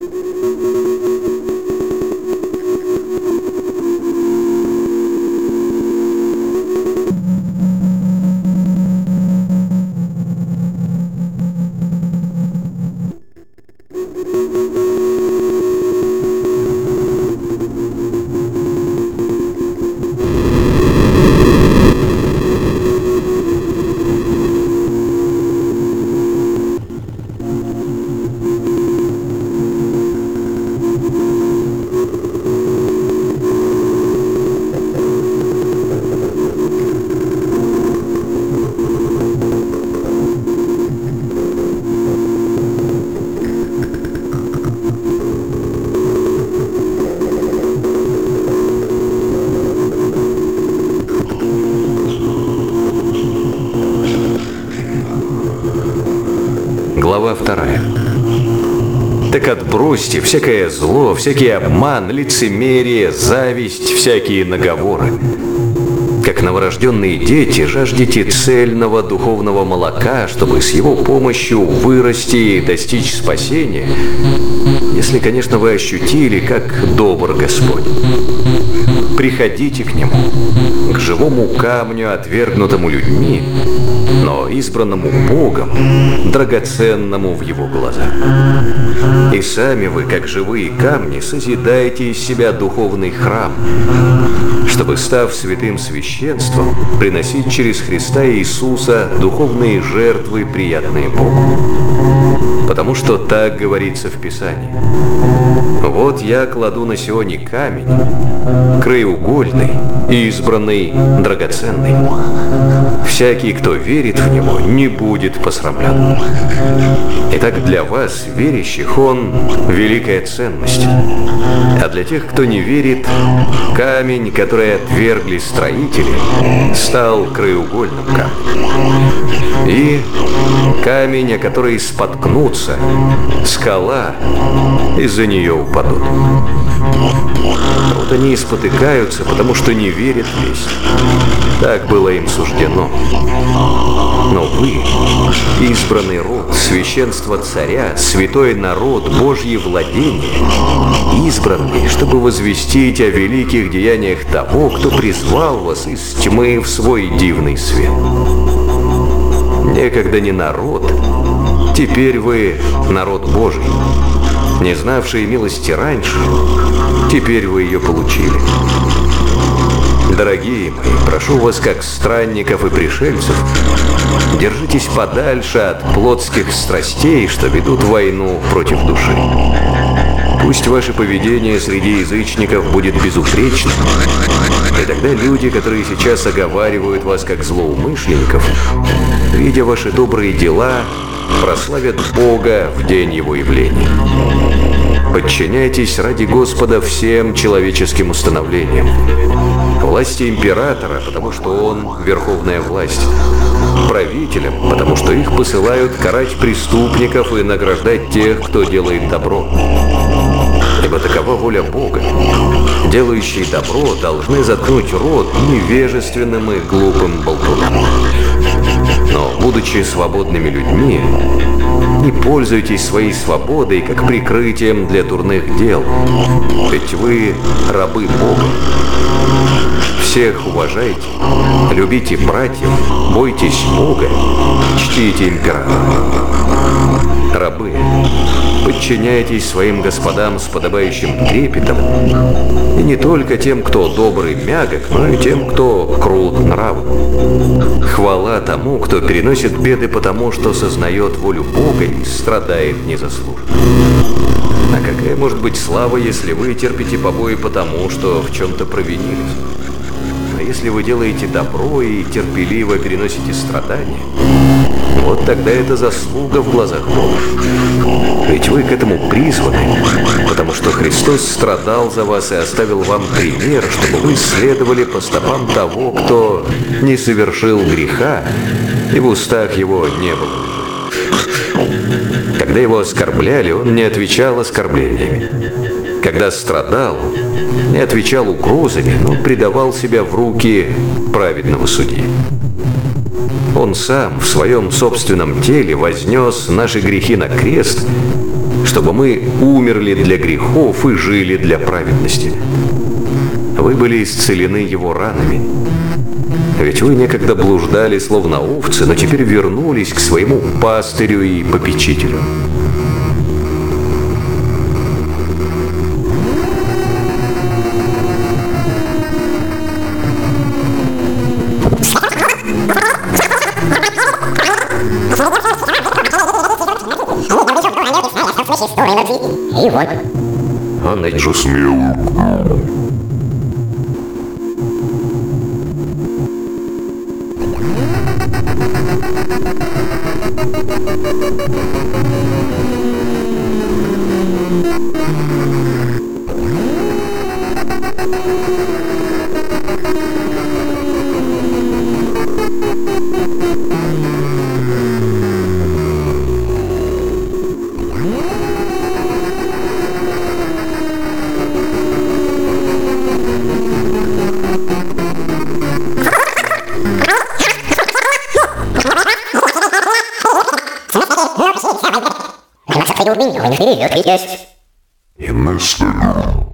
Глава 2. Так отбросьте всякое зло, всякий обман, лицемерие, зависть, всякие наговоры. Как новорожденные дети, жаждете цельного духовного молока, чтобы с его помощью вырасти и достичь спасения, если, конечно, вы ощутили, как добр Господь. Приходите к Нему, к живому камню, отвергнутому людьми, но избранному Богом, драгоценному в Его глазах. И сами вы, как живые камни, созидаете из себя духовный храм, чтобы, став святым священством, приносить через Христа Иисуса духовные жертвы, приятные Богу. Потому что так говорится в Писании: «Вот я кладу на Сионе камень, краеугольный, избранный, драгоценный. Всякий, кто верит в Него, не будет посрамлен». Итак, для вас, верящих, Он – великая ценность. А для тех, кто не верит, камень, который отвергли строители, стал краеугольным камнем. И камень, о который споткнутся, скала, из-за нее упадут. Вот они и спотыкаются, потому что не верят в весть. Так было им суждено. Но вы, избранный род, священство царя, святой народ, Божье владение, избранные, чтобы возвестить о великих деяниях того, кто призвал вас из тьмы в свой дивный свет. Некогда не народ, теперь вы народ Божий. Не знавшие милости раньше, теперь вы ее получили. Дорогие мои, прошу вас, как странников и пришельцев, держитесь подальше от плотских страстей, что ведут войну против души. Пусть ваше поведение среди язычников будет безупречным, и тогда люди, которые сейчас оговаривают вас как злоумышленников, видя ваши добрые дела, прославят Бога в день Его явления. Подчиняйтесь ради Господа всем человеческим установлениям. Власти императора, потому что он верховная власть. Правителям, потому что их посылают карать преступников и награждать тех, кто делает добро. Ибо такова воля Бога. Делающие добро должны заткнуть рот невежественным и глупым болтунам. Но, будучи свободными людьми, не пользуйтесь своей свободой как прикрытием для дурных дел, ведь вы рабы Бога. Всех уважайте, любите братьев, бойтесь Бога, чтите императора. Рабы, подчиняйтесь своим господам с подобающим трепетом, и не только тем, кто добрый, мягок, но и тем, кто крут нравом. Хвала тому, кто переносит беды потому, что сознает волю Бога и страдает незаслуженно. А какая может быть слава, если вы терпите побои потому, что в чем-то провинились? А если вы делаете добро и терпеливо переносите страдания, вот тогда это заслуга в глазах Бога. Ведь вы к этому призваны, потому что Христос страдал за вас и оставил вам пример, чтобы вы следовали по стопам того, кто не совершил греха, и в устах его не было. Когда его оскорбляли, он не отвечал оскорблениями. Когда страдал, не отвечал угрозами, но предавал себя в руки праведного судьи. Он сам в своем собственном теле вознес наши грехи на крест, чтобы мы умерли для грехов и жили для праведности. Вы были исцелены Его ранами. Ведь вы некогда блуждали, словно овцы, но теперь вернулись к своему пастырю и попечителю. И вот. Он же смелый. У них вперед есть. И мы стали.